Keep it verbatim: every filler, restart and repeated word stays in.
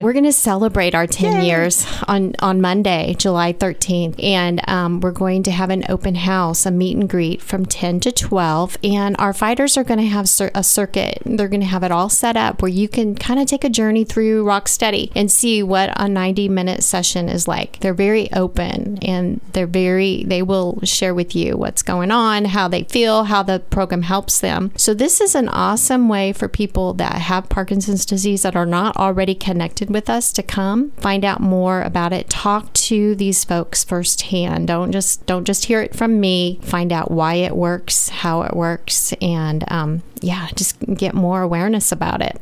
We're going to celebrate our ten Yay. years on, on Monday, July thirteenth. And um, we're going to have an open house, a meet and greet from ten to twelve. And our fighters are going to have cir- a circuit. They're going to have it all set up where you can kind of take a journey through Rocksteady and see what a ninety minute session is like. They're very open and they're very, they will share with you what's going on, how they feel, how the program helps them. So this is an awesome way for people that have Parkinson's disease that are not already connected with us to come find out more about it. Talk to these folks firsthand. Don't just don't just hear it from me. Find out why it works, how it works, and um, yeah, just get more awareness about it.